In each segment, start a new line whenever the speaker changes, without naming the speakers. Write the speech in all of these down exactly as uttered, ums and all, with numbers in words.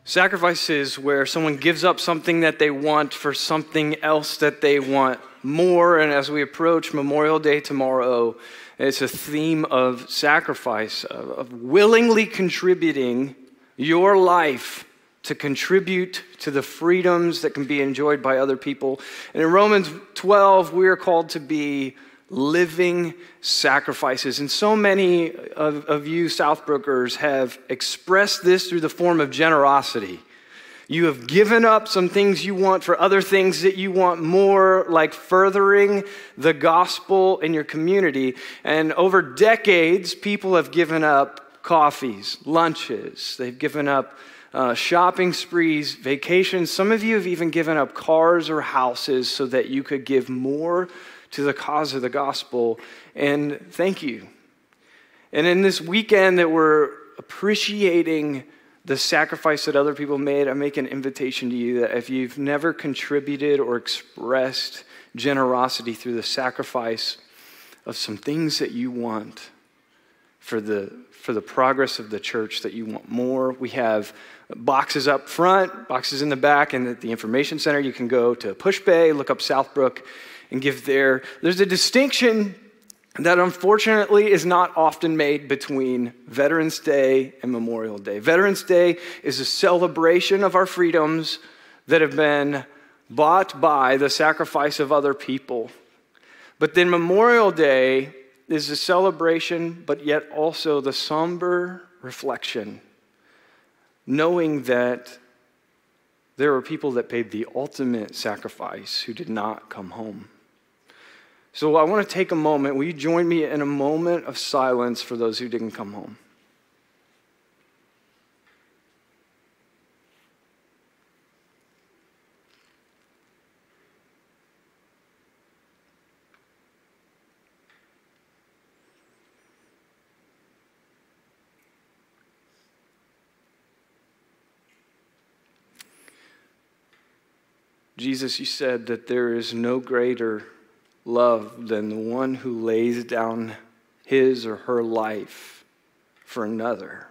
Sacrifice is where someone gives up something that they want for something else that they want more. And as we approach Memorial Day tomorrow, it's a theme of sacrifice, of, of willingly contributing your life to contribute to the freedoms that can be enjoyed by other people. And in Romans twelve, we are called to be living sacrifices. And so many of, of you Southbrookers have expressed this through the form of generosity. You have given up some things you want for other things that you want more, like furthering the gospel in your community. And over decades, people have given up coffees, lunches. They've given up uh, shopping sprees, vacations. Some of you have even given up cars or houses so that you could give more to the cause of the gospel, and thank you. And in this weekend that we're appreciating the sacrifice that other people made, I make an invitation to you that if you've never contributed or expressed generosity through the sacrifice of some things that you want for the for the progress of the church, that you want more, we have boxes up front, boxes in the back, and at the information center you can go to Pushpay, look up Southbrook, and give there. There's a distinction that unfortunately is not often made between Veterans Day and Memorial Day. Veterans Day is a celebration of our freedoms that have been bought by the sacrifice of other people. But then Memorial Day is a celebration, but yet also the somber reflection, knowing that there are people that paid the ultimate sacrifice who did not come home. So I want to take a moment. Will you join me in a moment of silence for those who didn't come home? Jesus, you said that there is no greater love than the one who lays down his or her life for another.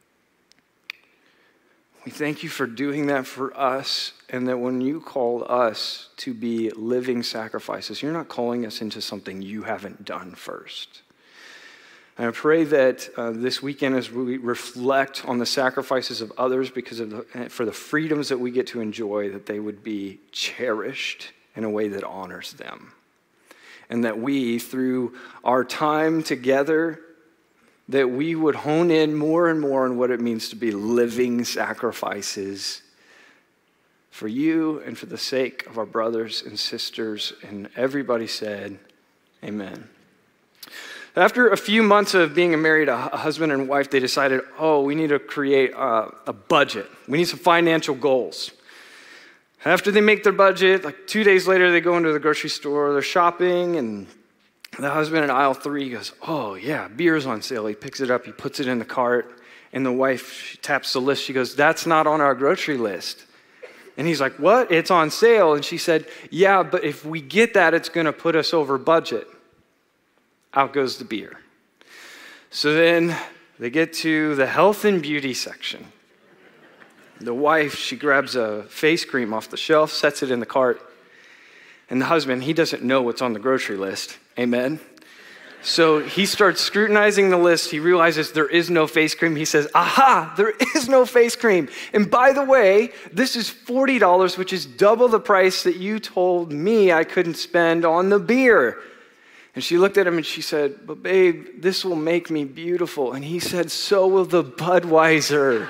We thank you for doing that for us, and that when you call us to be living sacrifices, you're not calling us into something you haven't done first. And I pray that uh, this weekend, as we reflect on the sacrifices of others because of the, for the freedoms that we get to enjoy, that they would be cherished in a way that honors them. And that we, through our time together, that we would hone in more and more on what it means to be living sacrifices for you and for the sake of our brothers and sisters. And everybody said, amen. After a few months of being married, a husband and wife, they decided, oh, we need to create a, a budget. We need some financial goals. After they make their budget, like two days later, they go into the grocery store, they're shopping, and the husband in aisle three goes, oh yeah, beer's on sale. He picks it up, he puts it in the cart, and the wife, she taps the list, she goes, that's not on our grocery list. And he's like, what? It's on sale. And she said, yeah, but if we get that, it's gonna put us over budget. Out goes the beer. So then they get to the health and beauty section. The wife, she grabs a face cream off the shelf, sets it in the cart. And the husband, he doesn't know what's on the grocery list. Amen? So he starts scrutinizing the list. He realizes there is no face cream. He says, aha, there is no face cream. And by the way, this is forty dollars, which is double the price that you told me I couldn't spend on the beer. And she looked at him and she said, but babe, this will make me beautiful. And he said, so will the Budweiser.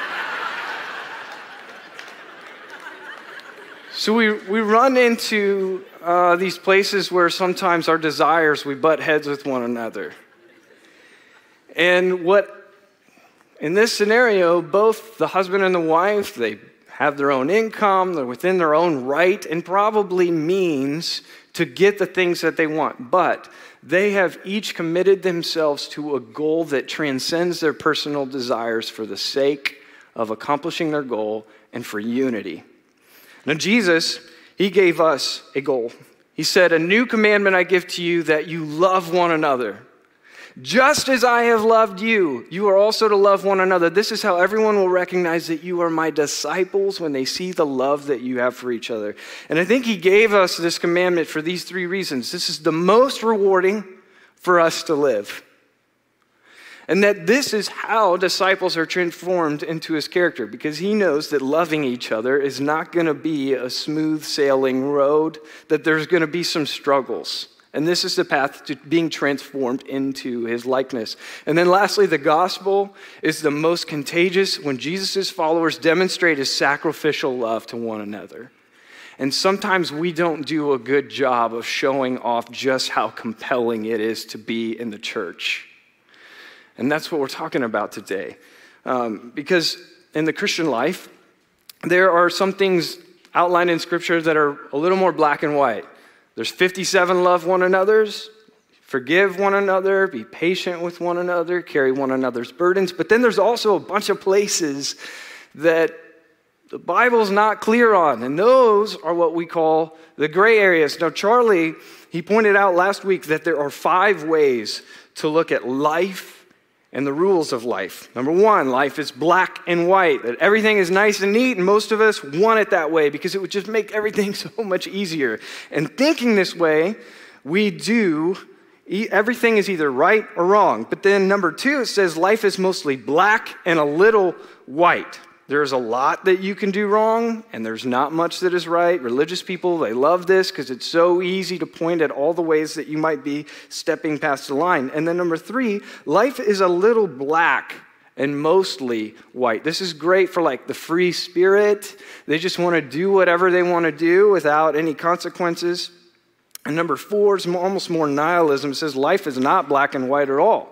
So we, we run into uh, these places where sometimes our desires, we butt heads with one another. And what, in this scenario, both the husband and the wife, they have their own income, they're within their own right, and probably means to get the things that they want. But they have each committed themselves to a goal that transcends their personal desires for the sake of accomplishing their goal and for unity. Now, Jesus, he gave us a goal. He said, a new commandment I give to you, that you love one another. Just as I have loved you, you are also to love one another. This is how everyone will recognize that you are my disciples when they see the love that you have for each other. And I think he gave us this commandment for these three reasons. This is the most rewarding for us to live. And that this is how disciples are transformed into his character, because he knows that loving each other is not going to be a smooth sailing road, that there's going to be some struggles. And this is the path to being transformed into his likeness. And then lastly, the gospel is the most contagious when Jesus' followers demonstrate his sacrificial love to one another. And sometimes we don't do a good job of showing off just how compelling it is to be in the church. And that's what we're talking about today. Um, because in the Christian life, there are some things outlined in Scripture that are a little more black and white. There's fifty-seven love one another's, forgive one another, be patient with one another, carry one another's burdens. But then there's also a bunch of places that the Bible's not clear on, and those are what we call the gray areas. Now, Charlie, he pointed out last week that there are five ways to look at life and the rules of life. Number one, life is black and white, that everything is nice and neat, and most of us want it that way because it would just make everything so much easier. And thinking this way, we do, everything is either right or wrong. But then number two, it says life is mostly black and a little white. There's a lot that you can do wrong, and there's not much that is right. Religious people, they love this because it's so easy to point at all the ways that you might be stepping past the line. And then number three, life is a little black and mostly white. This is great for like the free spirit. They just want to do whatever they want to do without any consequences. And number four is almost more nihilism. It says life is not black and white at all.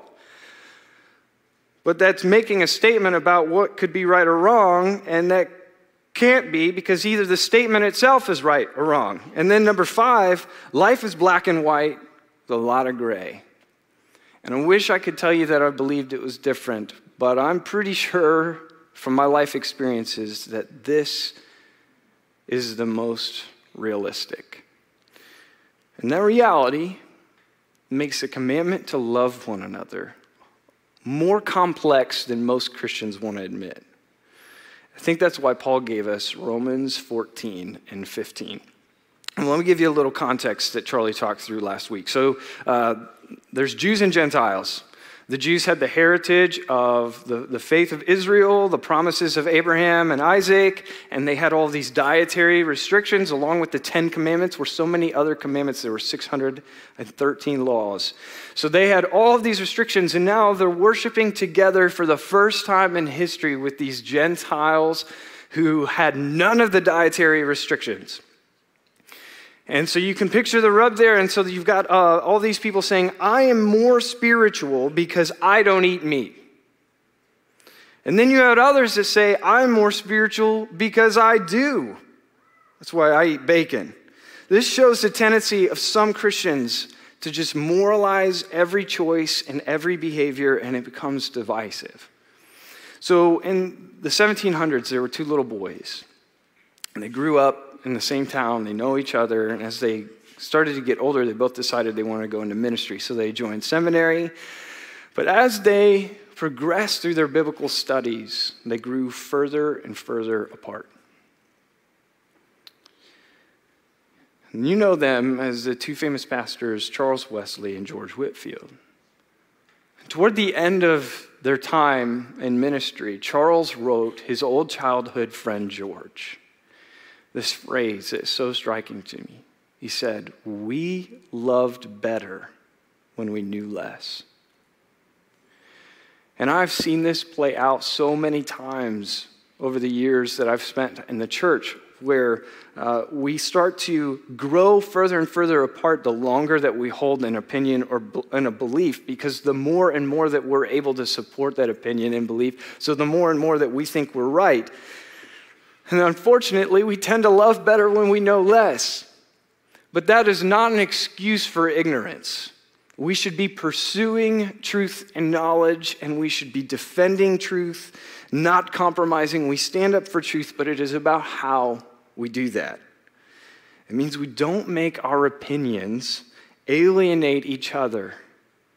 But that's making a statement about what could be right or wrong, and that can't be because either the statement itself is right or wrong. And then number five, life is black and white with a lot of gray. And I wish I could tell you that I believed it was different, but I'm pretty sure from my life experiences that this is the most realistic. And that reality makes the commandment to love one another more complex than most Christians want to admit. I think that's why Paul gave us Romans fourteen and fifteen. And let me give you a little context that Charlie talked through last week. So uh, there's Jews and Gentiles. The Jews had the heritage of the, the faith of Israel, the promises of Abraham and Isaac, and they had all these dietary restrictions along with the Ten Commandments, were so many other commandments. There were six hundred thirteen laws. So they had all of these restrictions, and now they're worshiping together for the first time in history with these Gentiles who had none of the dietary restrictions. And so you can picture the rub there, and so you've got uh, all these people saying, I am more spiritual because I don't eat meat. And then you had others that say, I'm more spiritual because I do. That's why I eat bacon. This shows the tendency of some Christians to just moralize every choice and every behavior, and it becomes divisive. So in the seventeen hundreds, there were two little boys, and they grew up in the same town, they know each other, and as they started to get older, they both decided they wanted to go into ministry, so they joined seminary. But as they progressed through their biblical studies, they grew further and further apart. And you know them as the two famous pastors, Charles Wesley and George Whitefield. Toward the end of their time in ministry, Charles wrote his old childhood friend George this phrase that is so striking to me. He said, we loved better when we knew less. And I've seen this play out so many times over the years that I've spent in the church, where uh, we start to grow further and further apart the longer that we hold an opinion or in a belief, because the more and more that we're able to support that opinion and belief, so the more and more that we think we're right. And unfortunately, we tend to love better when we know less. But that is not an excuse for ignorance. We should be pursuing truth and knowledge, and we should be defending truth, not compromising. We stand up for truth, but it is about how we do that. It means we don't make our opinions alienate each other,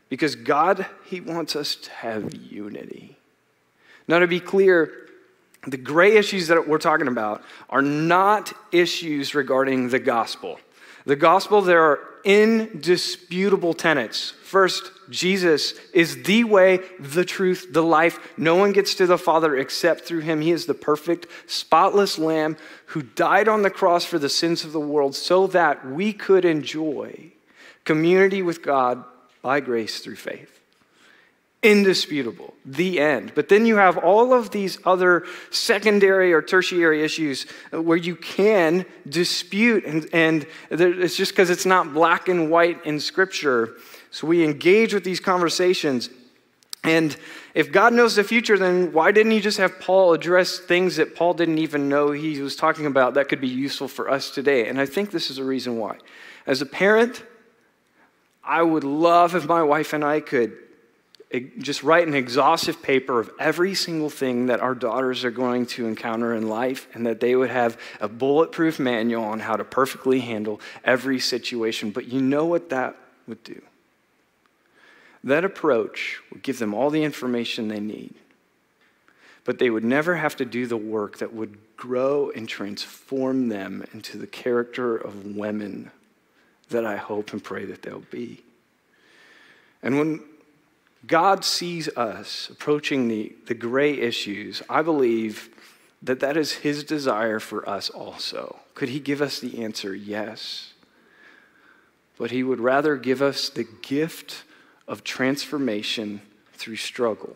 Because God, he wants us to have unity. Now, to be clear, the gray issues that we're talking about are not issues regarding the gospel. The gospel, there are indisputable tenets. First, Jesus is the way, the truth, the life. No one gets to the Father except through him. He is the perfect, spotless Lamb who died on the cross for the sins of the world so that we could enjoy community with God by grace through faith. Indisputable, the end. But then you have all of these other secondary or tertiary issues where you can dispute, and, and it's just because it's not black and white in Scripture. So we engage with these conversations. And if God knows the future, then why didn't he just have Paul address things that Paul didn't even know he was talking about that could be useful for us today? And I think this is a reason why. As a parent, I would love if my wife and I could just write an exhaustive paper of every single thing that our daughters are going to encounter in life, and that they would have a bulletproof manual on how to perfectly handle every situation. But you know what that would do? That approach would give them all the information they need, but they would never have to do the work that would grow and transform them into the character of women that I hope and pray that they'll be. And when God sees us approaching the, the gray issues, I believe that that is his desire for us also. Could he give us the answer? Yes. But he would rather give us the gift of transformation through struggle.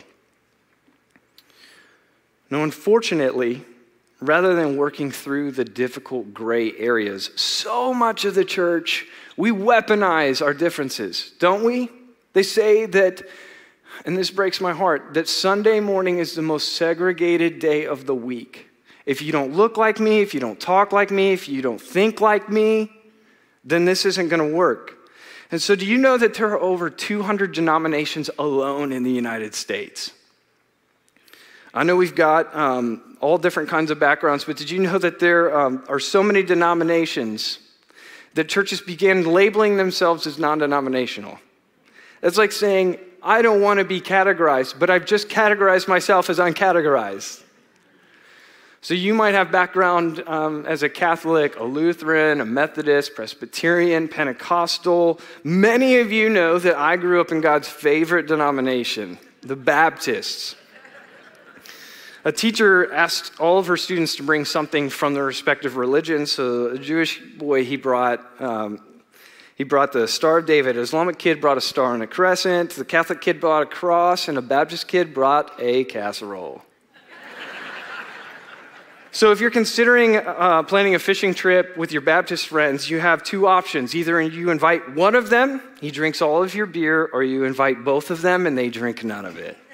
Now, unfortunately, rather than working through the difficult gray areas, so much of the church, we weaponize our differences, don't we? They say that, and this breaks my heart, that Sunday morning is the most segregated day of the week. If you don't look like me, if you don't talk like me, if you don't think like me, then this isn't going to work. And so do you know that there are over two hundred denominations alone in the United States? I know we've got um, all different kinds of backgrounds, but did you know that there um, are so many denominations that churches began labeling themselves as non-denominational? It's like saying, I don't want to be categorized, but I've just categorized myself as uncategorized. So you might have background um, as a Catholic, a Lutheran, a Methodist, Presbyterian, Pentecostal. Many of you know that I grew up in God's favorite denomination, the Baptists. A teacher asked all of her students to bring something from their respective religions. So a Jewish boy, he brought um, he brought the Star of David. An Islamic kid brought a star and a crescent. The Catholic kid brought a cross, and a Baptist kid brought a casserole. So if you're considering uh, planning a fishing trip with your Baptist friends, you have two options. Either you invite one of them, he drinks all of your beer, or you invite both of them and they drink none of it.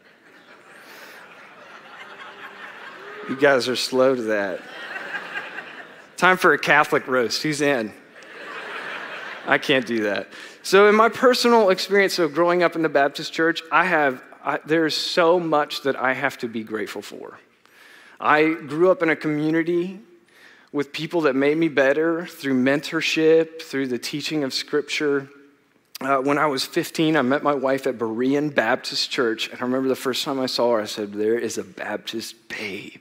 You guys are slow to that. Time for a Catholic roast. Who's in? I can't do that. So in my personal experience of growing up in the Baptist church, I have I, there's so much that I have to be grateful for. I grew up in a community with people that made me better through mentorship, through the teaching of Scripture. Uh, when I was fifteen, I met my wife at Berean Baptist Church, and I remember the first time I saw her, I said, there is a Baptist babe.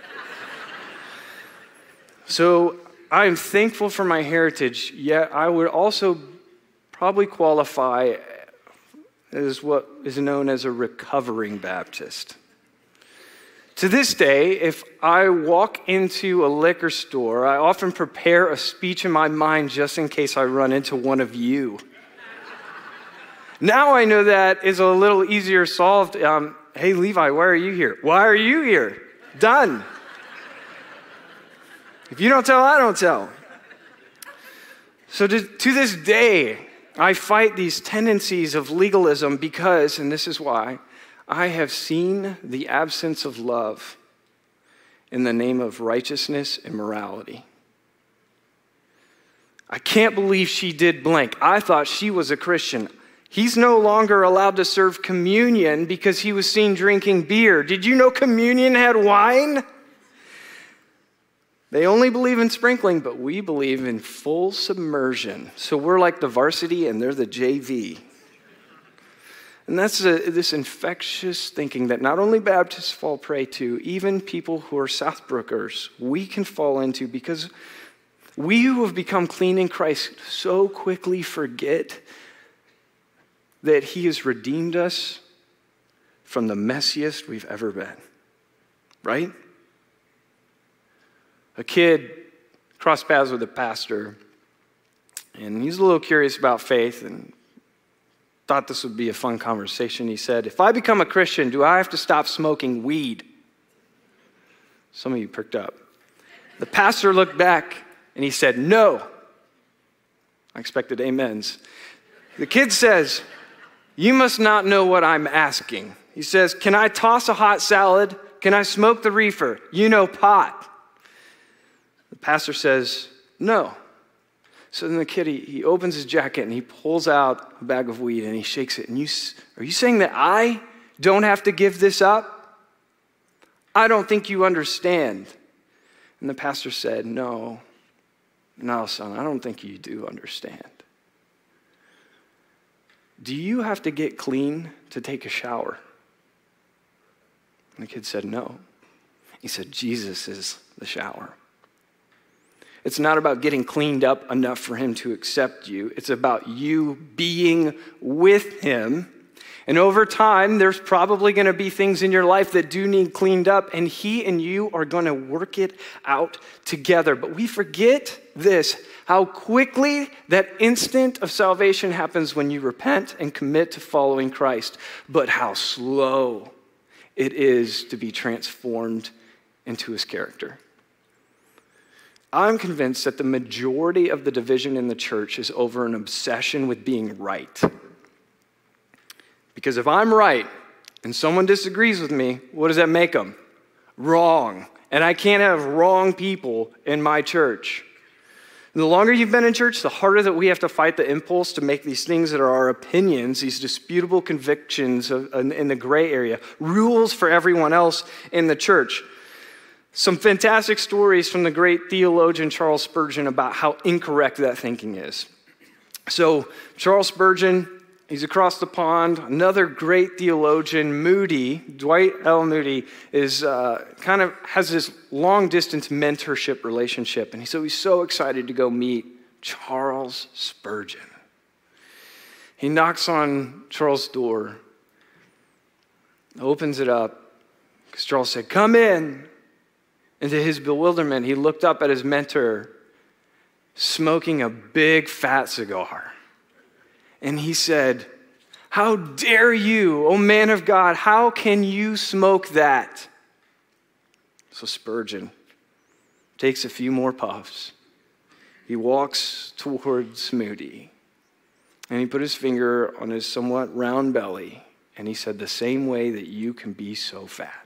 So I am thankful for my heritage, yet I would also probably qualify as what is known as a recovering Baptist. To this day, if I walk into a liquor store, I often prepare a speech in my mind just in case I run into one of you. Now I know that is a little easier solved. Um, hey, Levi, why are you here? Why are you here? Done. If you don't tell, I don't tell. So to, to this day, I fight these tendencies of legalism because, and this is why, I have seen the absence of love in the name of righteousness and morality. I can't believe she did blank. I thought she was a Christian. He's no longer allowed to serve communion because he was seen drinking beer. Did you know communion had wine? They only believe in sprinkling, but we believe in full submersion. So we're like the varsity and they're the J V. And that's a, this infectious thinking that not only Baptists fall prey to, even people who are Southbrookers, we can fall into, because we who have become clean in Christ so quickly forget that he has redeemed us from the messiest we've ever been, right? A kid crossed paths with a pastor, and he's a little curious about faith and thought this would be a fun conversation. He said, if I become a Christian, do I have to stop smoking weed? Some of you perked up. The pastor looked back and he said, no. I expected amens. The kid says, you must not know what I'm asking. He says, can I toss a hot salad? Can I smoke the reefer? You know, pot. The pastor says, no. So then the kid, he, he opens his jacket and he pulls out a bag of weed and he shakes it. And you, are you saying that I don't have to give this up? I don't think you understand. And the pastor said, no, no, son, I don't think you do understand. Do you have to get clean to take a shower? And the kid said, no. He said, Jesus is the shower. It's not about getting cleaned up enough for him to accept you. It's about you being with him. And over time, there's probably going to be things in your life that do need cleaned up, and he and you are going to work it out together. But we forget this, how quickly that instant of salvation happens when you repent and commit to following Christ, but how slow it is to be transformed into his character. I'm convinced that the majority of the division in the church is over an obsession with being right. Because if I'm right and someone disagrees with me, what does that make them? Wrong. And I can't have wrong people in my church. And the longer you've been in church, the harder that we have to fight the impulse to make these things that are our opinions, these disputable convictions of, in, in the gray area, rules for everyone else in the church. Some fantastic stories from the great theologian Charles Spurgeon about how incorrect that thinking is. So Charles Spurgeon, he's across the pond. Another great theologian, Moody, Dwight L. Moody, is uh, kind of has this long-distance mentorship relationship. And so he's so excited to go meet Charles Spurgeon. He knocks on Charles' door, opens it up, because Charles said, come in. And to his bewilderment, he looked up at his mentor, smoking a big fat cigar. And he said, how dare you, O man of God, how can you smoke that? So Spurgeon takes a few more puffs. He walks towards Moody, and he put his finger on his somewhat round belly, and he said, the same way that you can be so fat.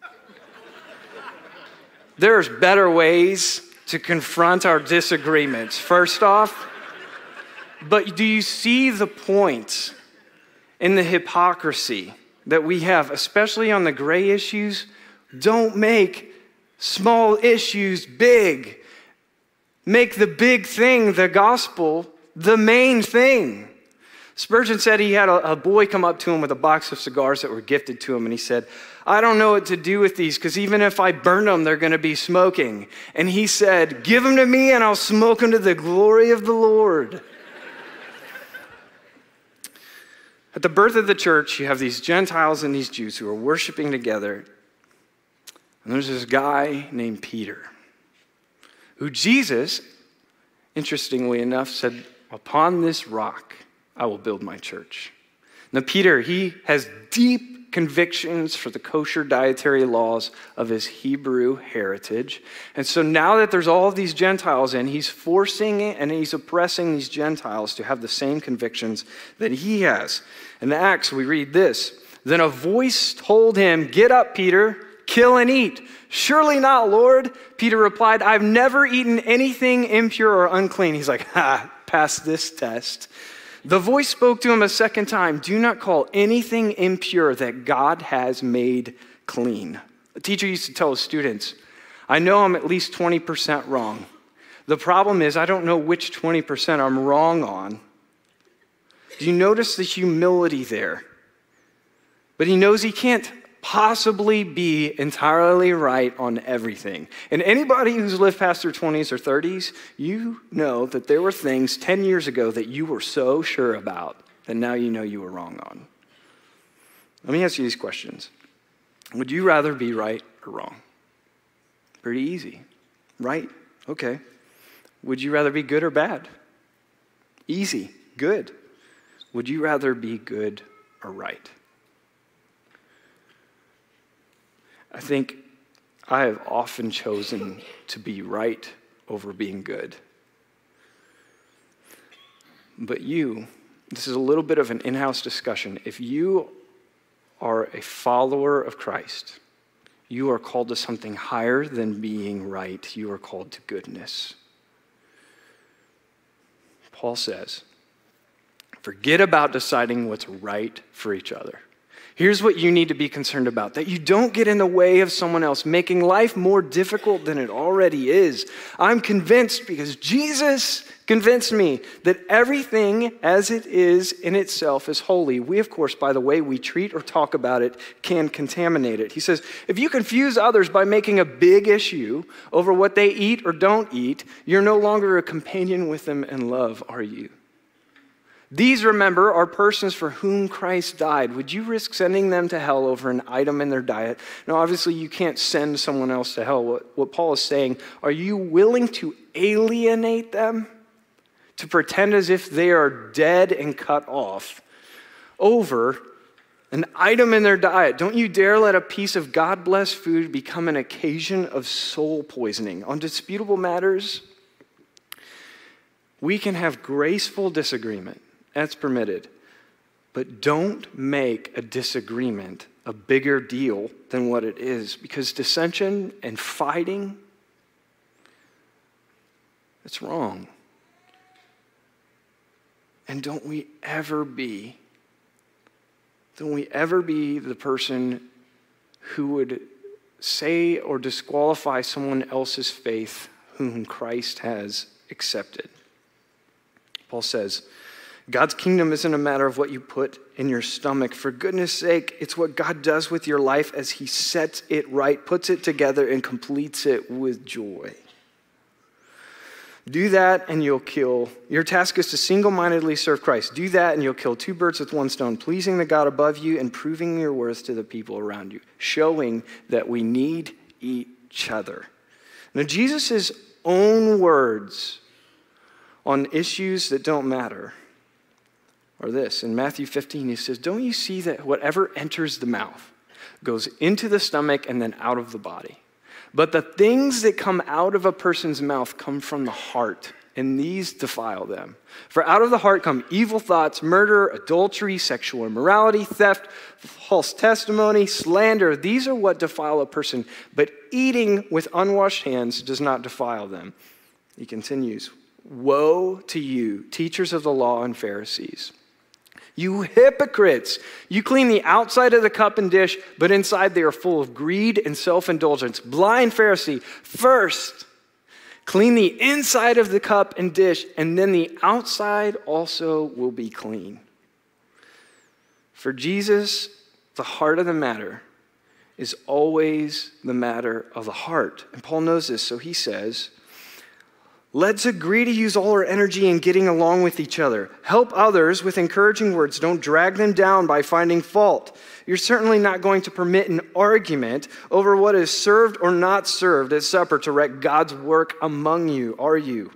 There's better ways to confront our disagreements. First off, but do you see the point in the hypocrisy that we have, especially on the gray issues? Don't make small issues big. Make the big thing, the gospel, the main thing. Spurgeon said he had a, a boy come up to him with a box of cigars that were gifted to him, and he said, I don't know what to do with these, because even if I burn them, they're going to be smoking. And he said, give them to me and I'll smoke them to the glory of the Lord. At the birth of the church, you have these Gentiles and these Jews who are worshiping together. And there's this guy named Peter, who Jesus, interestingly enough, said, upon this rock, I will build my church. Now, Peter, he has deep convictions for the kosher dietary laws of his Hebrew heritage. And so now that there's all of these Gentiles in, he's forcing and he's oppressing these Gentiles to have the same convictions that he has. In the Acts, we read this. Then a voice told him, get up, Peter, kill and eat. Surely not, Lord. Peter replied, I've never eaten anything impure or unclean. He's like, ha, pass this test. The voice spoke to him a second time, do not call anything impure that God has made clean. A teacher used to tell his students, I know I'm at least twenty percent wrong. The problem is I don't know which twenty percent I'm wrong on. Do you notice the humility there? But he knows he can't possibly be entirely right on everything. And anybody who's lived past their twenties or thirties, you know that there were things ten years ago that you were so sure about that now you know you were wrong on. Let me ask you these questions. Would you rather be right or wrong? Pretty easy. Right? Okay. Would you rather be good or bad? Easy. Good. Would you rather be good or right? I think I have often chosen to be right over being good. But you, this is a little bit of an in-house discussion. If you are a follower of Christ, you are called to something higher than being right. You are called to goodness. Paul says, forget about deciding what's right for each other. Here's what you need to be concerned about, that you don't get in the way of someone else, making life more difficult than it already is. I'm convinced, because Jesus convinced me, that everything as it is in itself is holy. We, of course, by the way we treat or talk about it, can contaminate it. He says, if you confuse others by making a big issue over what they eat or don't eat, you're no longer a companion with them in love, are you? These, remember, are persons for whom Christ died. Would you risk sending them to hell over an item in their diet? Now, obviously, you can't send someone else to hell. What, what Paul is saying, are you willing to alienate them? To pretend as if they are dead and cut off over an item in their diet? Don't you dare let a piece of God-blessed food become an occasion of soul poisoning. On disputable matters, we can have graceful disagreement. That's permitted. But don't make a disagreement a bigger deal than what it is, because dissension and fighting, it's wrong. And don't we ever be, don't we ever be the person who would say or disqualify someone else's faith whom Christ has accepted. Paul says, God's kingdom isn't a matter of what you put in your stomach. For goodness sake, it's what God does with your life as he sets it right, puts it together, and completes it with joy. Do that and you'll kill. Your task is to single-mindedly serve Christ. Do that and you'll kill two birds with one stone, pleasing the God above you and proving your worth to the people around you, showing that we need each other. Now, Jesus' own words on issues that don't matter are this. In Matthew fifteen, he says, don't you see that whatever enters the mouth goes into the stomach and then out of the body? But the things that come out of a person's mouth come from the heart, and these defile them. For out of the heart come evil thoughts, murder, adultery, sexual immorality, theft, false testimony, slander. These are what defile a person, but eating with unwashed hands does not defile them. He continues, woe to you, teachers of the law and Pharisees, you hypocrites! You clean the outside of the cup and dish, but inside they are full of greed and self-indulgence. Blind Pharisee, first clean the inside of the cup and dish, and then the outside also will be clean. For Jesus, the heart of the matter is always the matter of the heart. And Paul knows this, so he says, let's agree to use all our energy in getting along with each other. Help others with encouraging words. Don't drag them down by finding fault. You're certainly not going to permit an argument over what is served or not served at supper to wreck God's work among you, are you?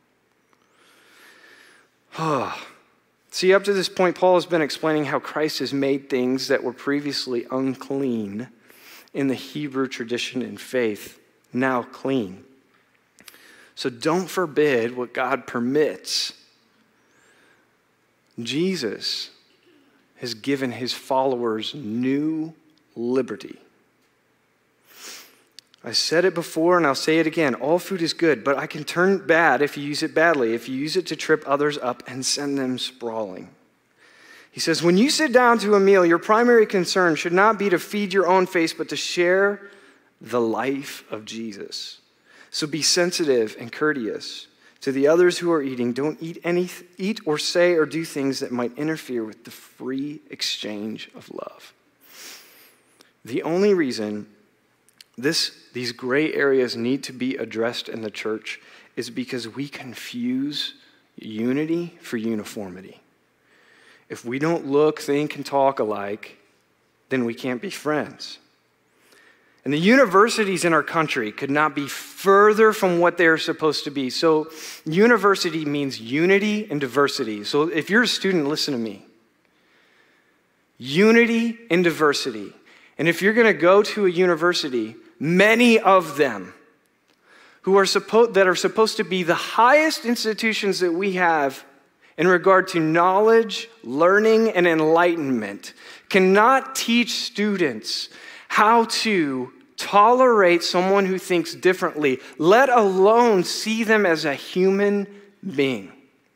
See, up to this point, Paul has been explaining how Christ has made things that were previously unclean in the Hebrew tradition and faith now clean. So don't forbid what God permits. Jesus has given his followers new liberty. I said it before and I'll say it again. All food is good, but I can turn bad if you use it badly, if you use it to trip others up and send them sprawling. He says, when you sit down to a meal, your primary concern should not be to feed your own face, but to share the life of Jesus. So be sensitive and courteous to the others who are eating. Don't eat any, eat or say or do things that might interfere with the free exchange of love. The only reason this, these gray areas need to be addressed in the church is because we confuse unity for uniformity. If we don't look, think, and talk alike, then we can't be friends. And the universities in our country could not be further from what they're supposed to be. So university means unity and diversity. So if you're a student, listen to me. Unity and diversity. And if you're going to go to a university, many of them who are supposed that are supposed to be the highest institutions that we have in regard to knowledge, learning, and enlightenment, cannot teach students how to tolerate someone who thinks differently, let alone see them as a human being.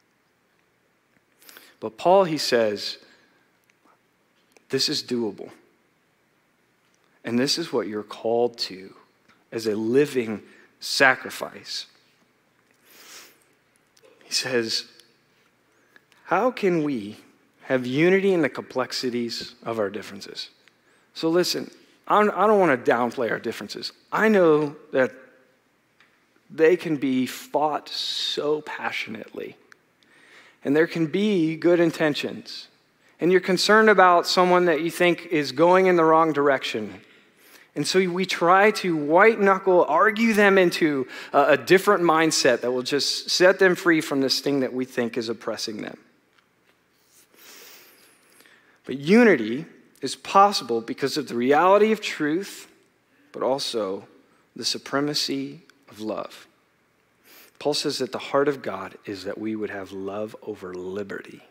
But Paul, he says, this is doable. And this is what you're called to as a living sacrifice. He says, how can we have unity in the complexities of our differences? So listen, I don't want to downplay our differences. I know that they can be fought so passionately, and there can be good intentions, and you're concerned about someone that you think is going in the wrong direction. And so we try to white-knuckle, argue them into a, a different mindset that will just set them free from this thing that we think is oppressing them. But unity is possible because of the reality of truth, but also the supremacy of love. Paul says that the heart of God is that we would have love over liberty.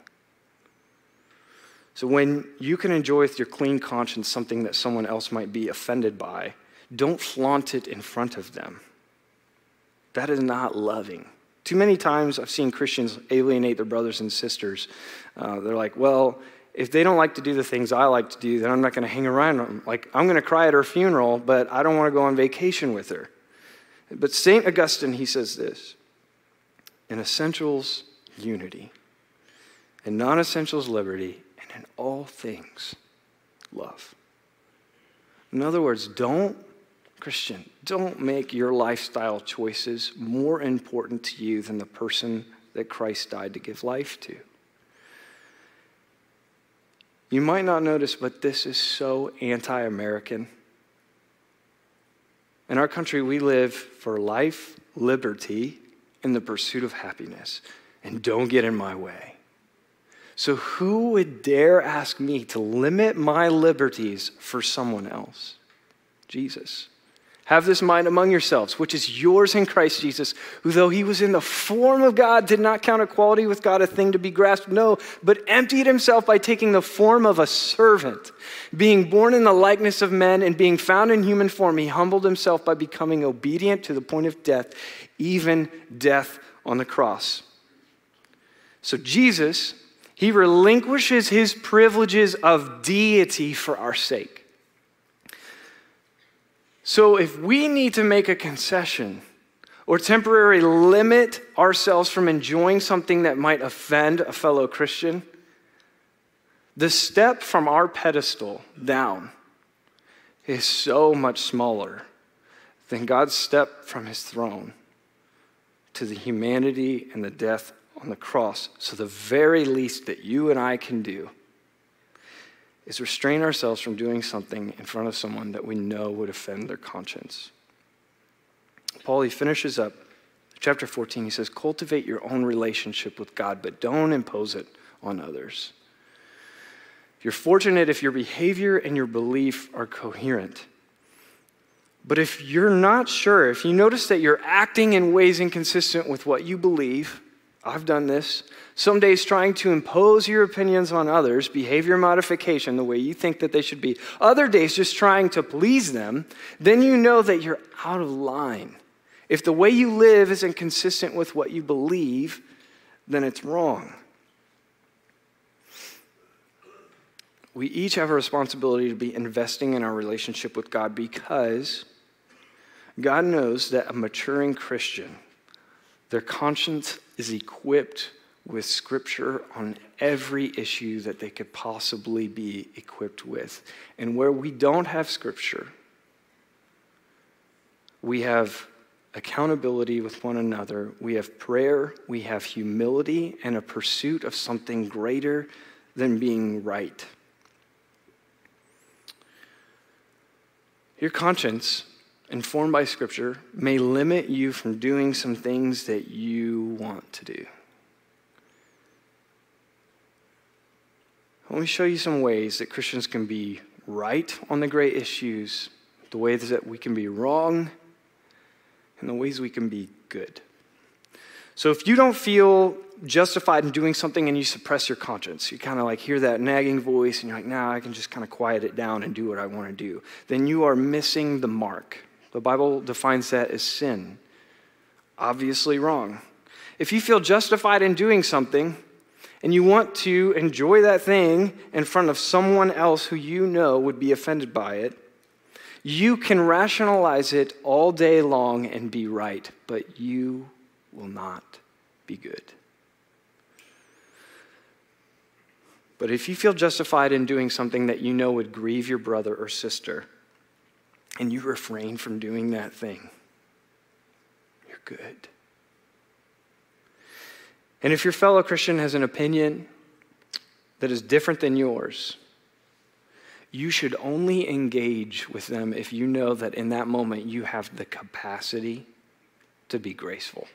So when you can enjoy with your clean conscience something that someone else might be offended by, don't flaunt it in front of them. That is not loving. Too many times I've seen Christians alienate their brothers and sisters. Uh, they're like, well, if they don't like to do the things I like to do, then I'm not going to hang around them. Like, I'm going to cry at her funeral, but I don't want to go on vacation with her. But Saint Augustine, he says this, in essentials, unity. In non-essentials, liberty. And in all things, love. In other words, don't, Christian, don't make your lifestyle choices more important to you than the person that Christ died to give life to. You might not notice, but this is so anti-American. In our country, we live for life, liberty, and the pursuit of happiness. And don't get in my way. So who would dare ask me to limit my liberties for someone else? Jesus. Have this mind among yourselves, which is yours in Christ Jesus, who though he was in the form of God, did not count equality with God a thing to be grasped, no, but emptied himself by taking the form of a servant. Being born in the likeness of men and being found in human form, he humbled himself by becoming obedient to the point of death, even death on the cross. So Jesus, he relinquishes his privileges of deity for our sake. So if we need to make a concession or temporarily limit ourselves from enjoying something that might offend a fellow Christian, the step from our pedestal down is so much smaller than God's step from his throne to the humanity and the death on the cross. So the very least that you and I can do is restrain ourselves from doing something in front of someone that we know would offend their conscience. Paul, he finishes up chapter fourteen. He says, cultivate your own relationship with God, but don't impose it on others. You're fortunate if your behavior and your belief are coherent. But if you're not sure, if you notice that you're acting in ways inconsistent with what you believe, I've done this, some days trying to impose your opinions on others, behavior modification, the way you think that they should be, other days just trying to please them, then you know that you're out of line. If the way you live isn't consistent with what you believe, then it's wrong. We each have a responsibility to be investing in our relationship with God because God knows that a maturing Christian, their conscience is equipped with Scripture on every issue that they could possibly be equipped with. And where we don't have Scripture, we have accountability with one another, we have prayer, we have humility, and a pursuit of something greater than being right. Your conscience, informed by Scripture, may limit you from doing some things that you want to do. Let me show you some ways that Christians can be right on the great issues, the ways that we can be wrong, and the ways we can be good. So if you don't feel justified in doing something and you suppress your conscience, you kind of like hear that nagging voice and you're like, nah, I can just kind of quiet it down and do what I want to do, then you are missing the mark. The Bible defines that as sin. Obviously wrong. If you feel justified in doing something and you want to enjoy that thing in front of someone else who you know would be offended by it, you can rationalize it all day long and be right, but you will not be good. But if you feel justified in doing something that you know would grieve your brother or sister, and you refrain from doing that thing, you're good. And if your fellow Christian has an opinion that is different than yours, you should only engage with them if you know that in that moment you have the capacity to be graceful.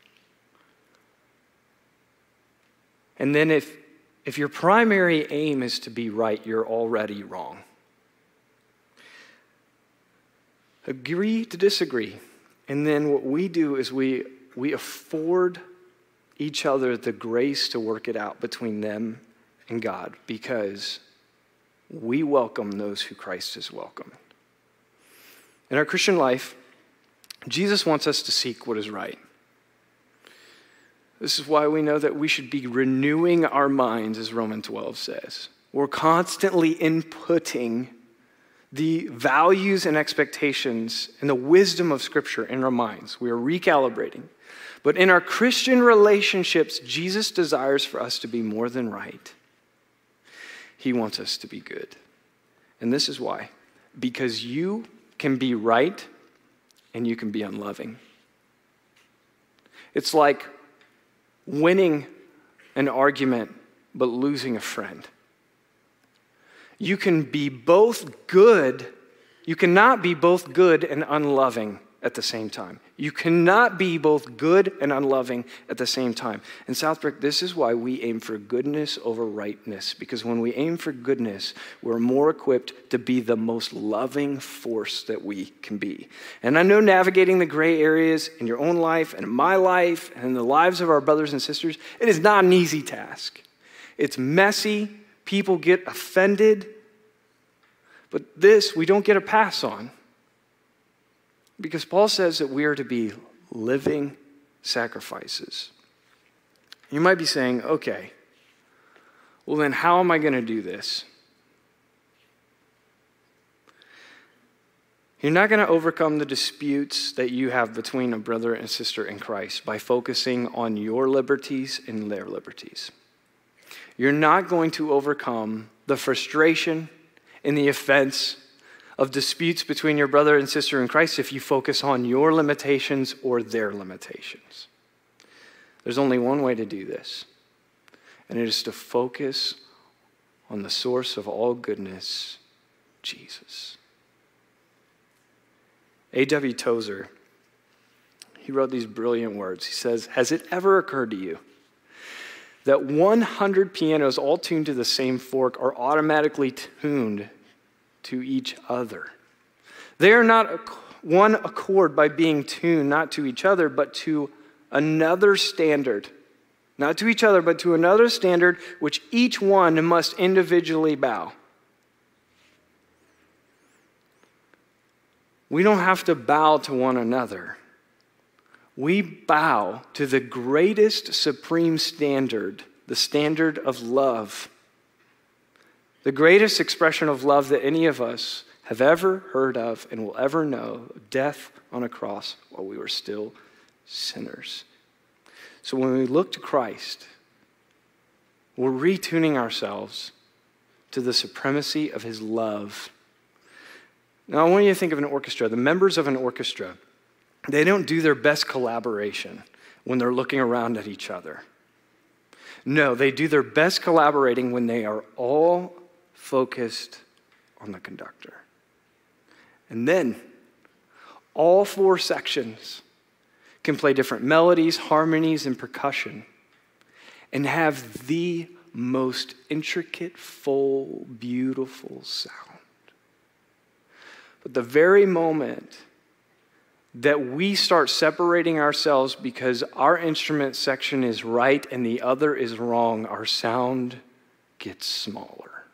And then if, if your primary aim is to be right, you're already wrong. Agree to disagree. And then what we do is we, we afford each other the grace to work it out between them and God, because we welcome those who Christ has welcomed. In our Christian life, Jesus wants us to seek what is right. This is why we know that we should be renewing our minds, as Romans twelve says. We're constantly inputting the values and expectations and the wisdom of Scripture in our minds. We are recalibrating. But in our Christian relationships, Jesus desires for us to be more than right. He wants us to be good. And this is why. Because you can be right and you can be unloving. It's like winning an argument but losing a friend. You can be both good, you cannot be both good and unloving at the same time. You cannot be both good and unloving at the same time. In Southbrook, this is why we aim for goodness over rightness, because when we aim for goodness, we're more equipped to be the most loving force that we can be. And I know navigating the gray areas in your own life and in my life and in the lives of our brothers and sisters, it is not an easy task. It's messy. People get offended. But this, we don't get a pass on. Because Paul says that we are to be living sacrifices. You might be saying, okay, well then how am I going to do this? You're not going to overcome the disputes that you have between a brother and sister in Christ by focusing on your liberties and their liberties. You're not going to overcome the frustration and the offense of disputes between your brother and sister in Christ if you focus on your limitations or their limitations. There's only one way to do this, and it is to focus on the source of all goodness, Jesus. A W Tozer, he wrote these brilliant words. He says, has it ever occurred to you that one hundred pianos all tuned to the same fork are automatically tuned to each other? They are not one accord by being tuned not to each other, but to another standard. Not to each other, but to another standard which each one must individually bow. We don't have to bow to one another. We bow to the greatest supreme standard, the standard of love. The greatest expression of love that any of us have ever heard of and will ever know, death on a cross while we were still sinners. So when we look to Christ, We're retuning ourselves to the supremacy of his love. Now, I want you to think of an orchestra. The members of an orchestra, they don't do their best collaboration when they're looking around at each other. No, they do their best collaborating when they are all focused on the conductor. And then, all four sections can play different melodies, harmonies, and percussion, and have the most intricate, full, beautiful sound. But the very moment that we start separating ourselves because our instrument section is right and the other is wrong, our sound gets smaller.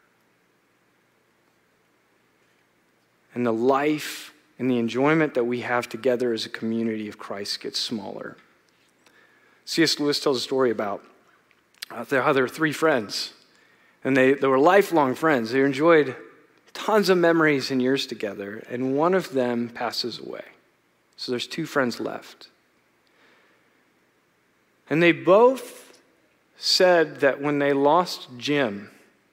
And the life and the enjoyment that we have together as a community of Christ gets smaller. C S Lewis tells a story about how there were three friends, and they, they were lifelong friends. They enjoyed tons of memories and years together, and one of them passes away. So there's two friends left. And they both said that when they lost Jim,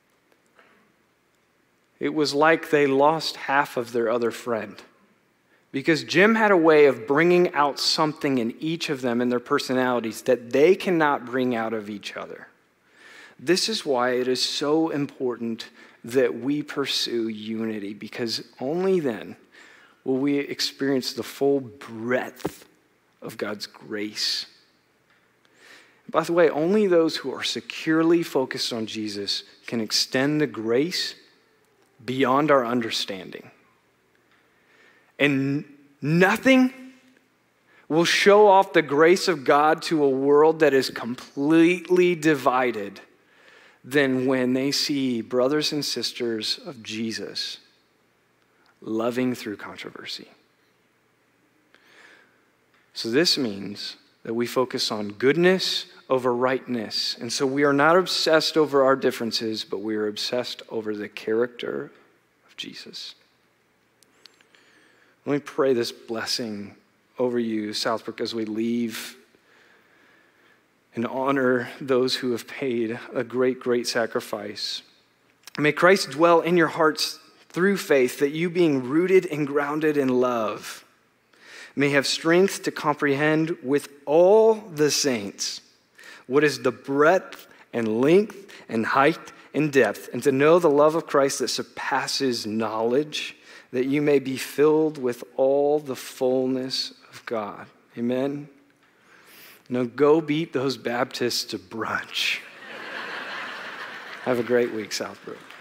it was like they lost half of their other friend. Because Jim had a way of bringing out something in each of them in their personalities that they cannot bring out of each other. This is why it is so important that we pursue unity, because only then will we experience the full breadth of God's grace. By the way, only those who are securely focused on Jesus can extend the grace beyond our understanding. And nothing will show off the grace of God to a world that is completely divided than when they see brothers and sisters of Jesus loving through controversy. So this means that we focus on goodness over rightness. And so we are not obsessed over our differences, but we are obsessed over the character of Jesus. Let me pray this blessing over you, Southbrook, as we leave and honor those who have paid a great, great sacrifice. May Christ dwell in your hearts through faith, that you, being rooted and grounded in love, may have strength to comprehend with all the saints what is the breadth and length and height and depth, and to know the love of Christ that surpasses knowledge, that you may be filled with all the fullness of God. Amen? Now go beat those Baptists to brunch. Have a great week, Southbrook.